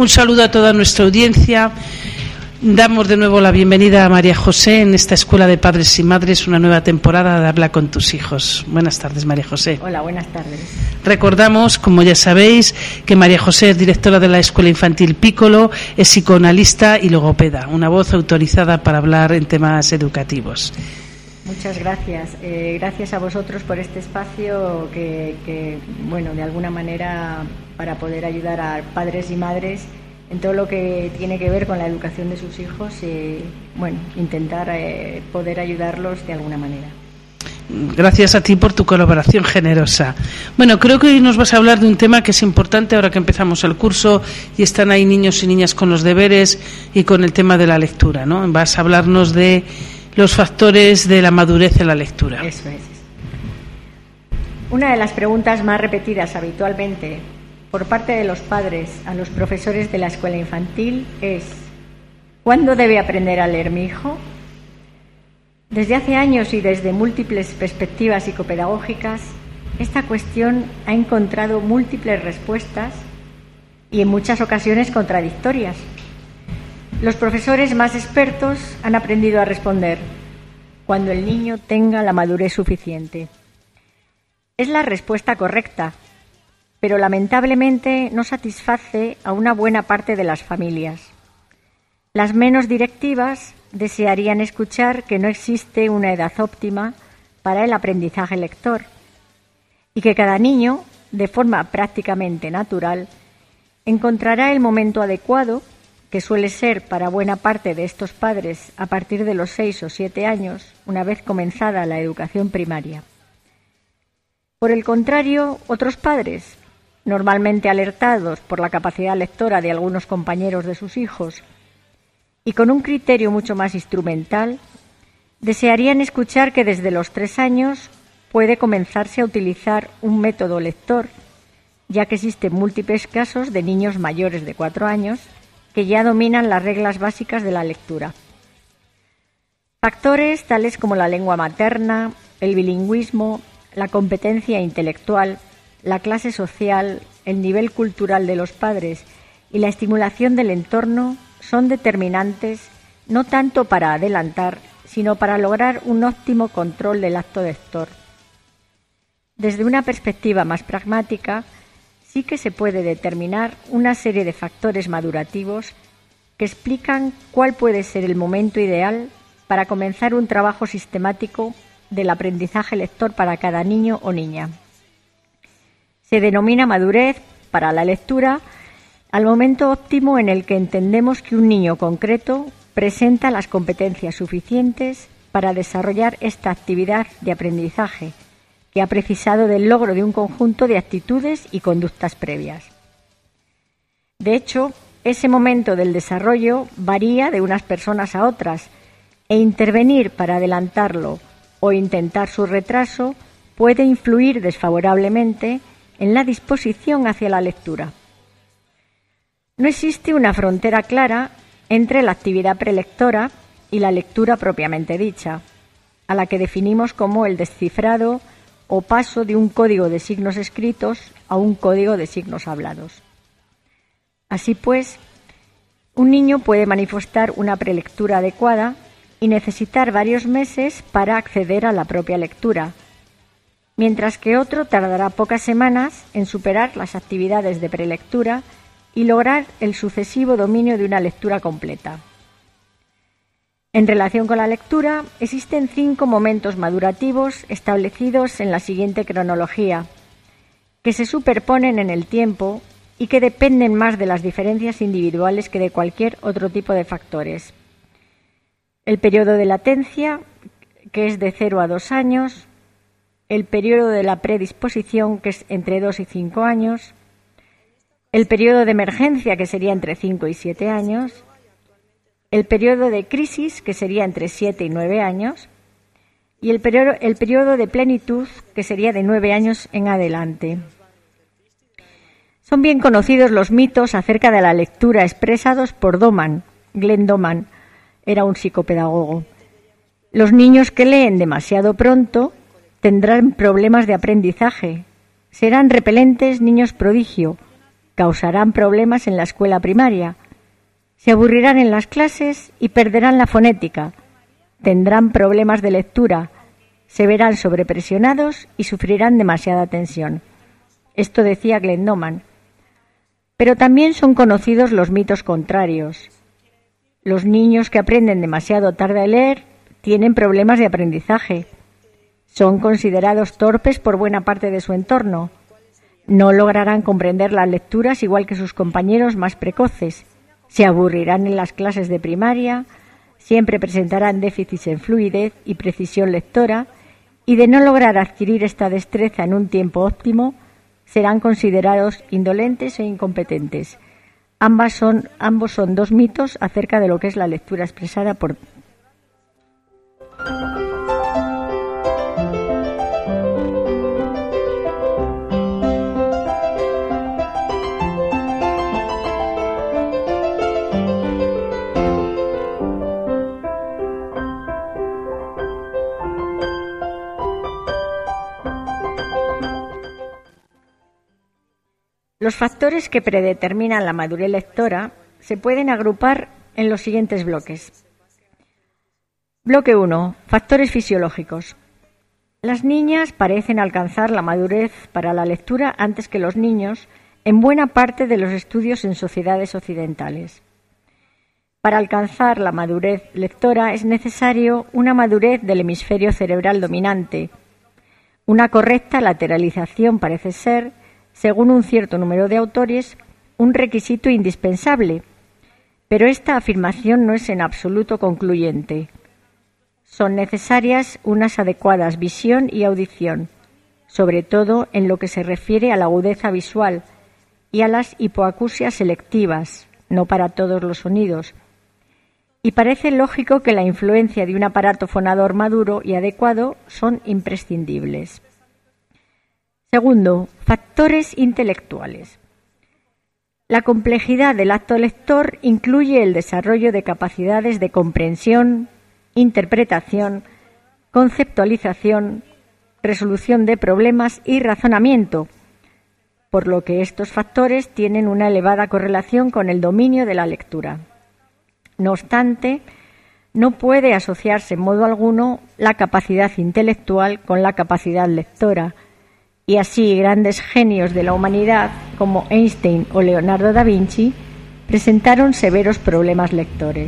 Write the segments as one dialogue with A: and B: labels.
A: Un saludo a toda nuestra audiencia. Damos de nuevo la bienvenida a María José en esta Escuela de Padres y Madres, una nueva temporada de Habla con tus hijos. Buenas tardes, María José.
B: Hola, buenas tardes.
A: Recordamos, como ya sabéis, que María José es directora de la Escuela Infantil Piccolo, es psicoanalista y logopeda, una voz autorizada para hablar en temas educativos.
B: Muchas gracias. Gracias a vosotros por este espacio que, bueno, de alguna manera para poder ayudar a padres y madres en todo lo que tiene que ver con la educación de sus hijos y, bueno, intentar poder ayudarlos de alguna manera.
A: Gracias a ti por tu colaboración generosa. Bueno, creo que hoy nos vas a hablar de un tema que es importante ahora que empezamos el curso y están ahí niños y niñas con los deberes y con el tema de la lectura, ¿no? Vas a hablarnos de los factores de la madurez en la lectura.
B: Eso es. Una de las preguntas más repetidas habitualmente por parte de los padres a los profesores de la escuela infantil es: ¿cuándo debe aprender a leer mi hijo? Desde hace años y desde múltiples perspectivas psicopedagógicas, esta cuestión ha encontrado múltiples respuestas y en muchas ocasiones contradictorias. Los profesores más expertos han aprendido a responder: cuando el niño tenga la madurez suficiente. Es la respuesta correcta, pero lamentablemente no satisface a una buena parte de las familias. Las menos directivas desearían escuchar que no existe una edad óptima para el aprendizaje lector y que cada niño, de forma prácticamente natural, encontrará el momento adecuado, que suele ser para buena parte de estos padres a partir de los 6 o 7 años, una vez comenzada la educación primaria. Por el contrario, otros padres, normalmente alertados por la capacidad lectora de algunos compañeros de sus hijos y con un criterio mucho más instrumental, desearían escuchar que desde los 3 años puede comenzarse a utilizar un método lector, ya que existen múltiples casos de niños mayores de 4 años que ya dominan las reglas básicas de la lectura. Factores tales como la lengua materna, el bilingüismo, la competencia intelectual, la clase social, el nivel cultural de los padres y la estimulación del entorno son determinantes no tanto para adelantar, sino para lograr un óptimo control del acto lector. Desde una perspectiva más pragmática, sí que se puede determinar una serie de factores madurativos que explican cuál puede ser el momento ideal para comenzar un trabajo sistemático del aprendizaje lector para cada niño o niña. Se denomina madurez para la lectura al momento óptimo en el que entendemos que un niño concreto presenta las competencias suficientes para desarrollar esta actividad de aprendizaje, que ha precisado del logro de un conjunto de actitudes y conductas previas. De hecho, ese momento del desarrollo varía de unas personas a otras e intervenir para adelantarlo o intentar su retraso puede influir desfavorablemente en la disposición hacia la lectura. No existe una frontera clara entre la actividad prelectora y la lectura propiamente dicha, a la que definimos como el descifrado o paso de un código de signos escritos a un código de signos hablados. Así pues, un niño puede manifestar una prelectura adecuada y necesitar varios meses para acceder a la propia lectura, mientras que otro tardará pocas semanas en superar las actividades de prelectura y lograr el sucesivo dominio de una lectura completa. En relación con la lectura, existen 5 momentos madurativos establecidos en la siguiente cronología, que se superponen en el tiempo y que dependen más de las diferencias individuales que de cualquier otro tipo de factores. El periodo de latencia, que es de 0 a 2 años, el periodo de la predisposición, que es entre 2 y 5 años, el periodo de emergencia, que sería entre 5 y 7 años, el periodo de crisis, que sería entre 7 y 9 años, y el periodo de plenitud, que sería de 9 años en adelante. Son bien conocidos los mitos acerca de la lectura expresados por Glenn Doman, era un psicopedagogo. Los niños que leen demasiado pronto tendrán problemas de aprendizaje, serán repelentes niños prodigio, causarán problemas en la escuela primaria. Se aburrirán en las clases y perderán la fonética. Tendrán problemas de lectura, se verán sobrepresionados y sufrirán demasiada tensión. Esto decía Glendoman. Pero también son conocidos los mitos contrarios. Los niños que aprenden demasiado tarde a leer tienen problemas de aprendizaje. Son considerados torpes por buena parte de su entorno. No lograrán comprender las lecturas igual que sus compañeros más precoces. Se aburrirán en las clases de primaria, siempre presentarán déficits en fluidez y precisión lectora, y de no lograr adquirir esta destreza en un tiempo óptimo, serán considerados indolentes e incompetentes. Ambos son dos mitos acerca de lo que es la lectura expresada por... Los factores que predeterminan la madurez lectora se pueden agrupar en los siguientes bloques. Bloque 1. Factores fisiológicos. Las niñas parecen alcanzar la madurez para la lectura antes que los niños en buena parte de los estudios en sociedades occidentales. Para alcanzar la madurez lectora es necesario una madurez del hemisferio cerebral dominante. Una correcta lateralización parece ser, según un cierto número de autores, un requisito indispensable, pero esta afirmación no es en absoluto concluyente. Son necesarias unas adecuadas visión y audición, sobre todo en lo que se refiere a la agudeza visual y a las hipoacusias selectivas, no para todos los sonidos. Y parece lógico que la influencia de un aparato fonador maduro y adecuado son imprescindibles. Segundo, factores intelectuales. La complejidad del acto lector incluye el desarrollo de capacidades de comprensión, interpretación, conceptualización, resolución de problemas y razonamiento, por lo que estos factores tienen una elevada correlación con el dominio de la lectura. No obstante, no puede asociarse en modo alguno la capacidad intelectual con la capacidad lectora, y así grandes genios de la humanidad como Einstein o Leonardo da Vinci presentaron severos problemas lectores.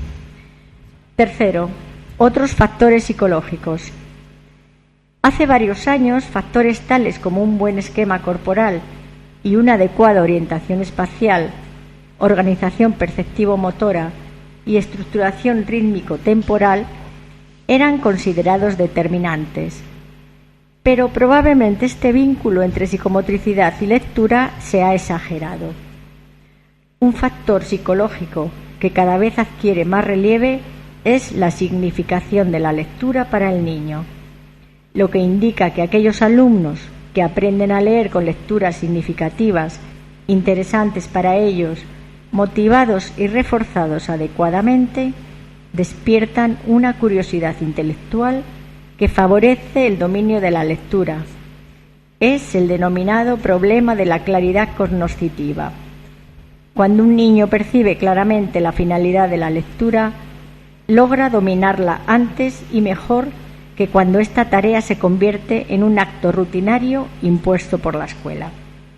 B: Tercero, otros factores psicológicos. Hace varios años, factores tales como un buen esquema corporal y una adecuada orientación espacial, organización perceptivo-motora y estructuración rítmico-temporal eran considerados determinantes. Pero probablemente este vínculo entre psicomotricidad y lectura se ha exagerado. Un factor psicológico que cada vez adquiere más relieve es la significación de la lectura para el niño, lo que indica que aquellos alumnos que aprenden a leer con lecturas significativas, interesantes para ellos, motivados y reforzados adecuadamente, despiertan una curiosidad intelectual que favorece el dominio de la lectura. Es el denominado problema de la claridad cognoscitiva. Cuando un niño percibe claramente la finalidad de la lectura, logra dominarla antes y mejor que cuando esta tarea se convierte en un acto rutinario impuesto por la escuela.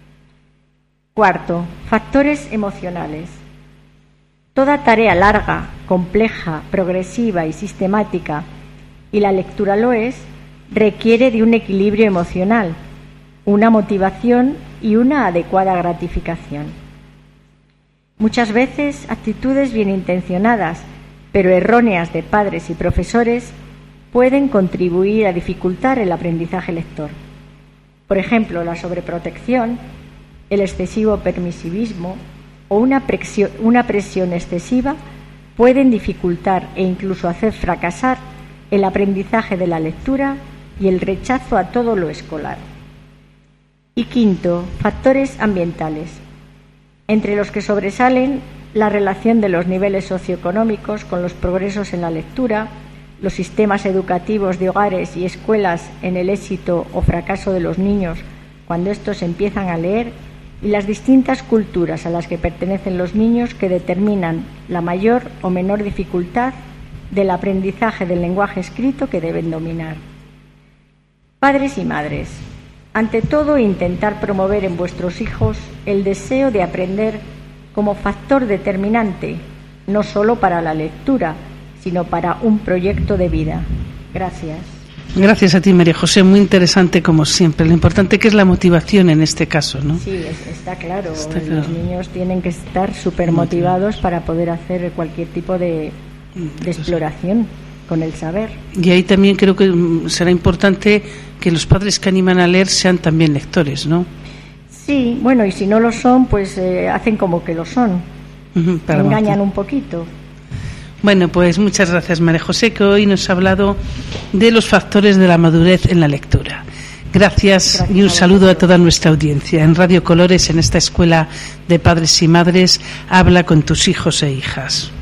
B: Cuarto, factores emocionales. Toda tarea larga, compleja, progresiva y sistemática, y la lectura lo es, requiere de un equilibrio emocional, una motivación y una adecuada gratificación. Muchas veces actitudes bien intencionadas, pero erróneas de padres y profesores, pueden contribuir a dificultar el aprendizaje lector. Por ejemplo, la sobreprotección, el excesivo permisivismo o una presión excesiva pueden dificultar e incluso hacer fracasar el aprendizaje de la lectura y el rechazo a todo lo escolar. Y quinto, factores ambientales, entre los que sobresalen la relación de los niveles socioeconómicos con los progresos en la lectura, los sistemas educativos de hogares y escuelas en el éxito o fracaso de los niños cuando estos empiezan a leer y las distintas culturas a las que pertenecen los niños que determinan la mayor o menor dificultad del aprendizaje del lenguaje escrito que deben dominar. Padres y madres, ante todo intentar promover en vuestros hijos el deseo de aprender como factor determinante, no solo para la lectura, sino para un proyecto de vida. Gracias.
A: Gracias a ti, María José, muy interesante como siempre. Lo importante que es la motivación en este caso, ¿no?
B: Sí, está claro. Los niños tienen que estar súper motivados para poder hacer cualquier tipo de exploración con el saber.
A: Y ahí también creo que será importante que los padres que animan a leer sean también lectores, ¿no?
B: Sí, bueno, y si no lo son, pues hacen como que lo son. Engañan un poquito.
A: Bueno, pues muchas gracias, María José, que hoy nos ha hablado de los factores de la madurez en la lectura. Gracias y un saludo a toda nuestra audiencia. En Radio Colores, en esta escuela de padres y madres, habla con tus hijos e hijas.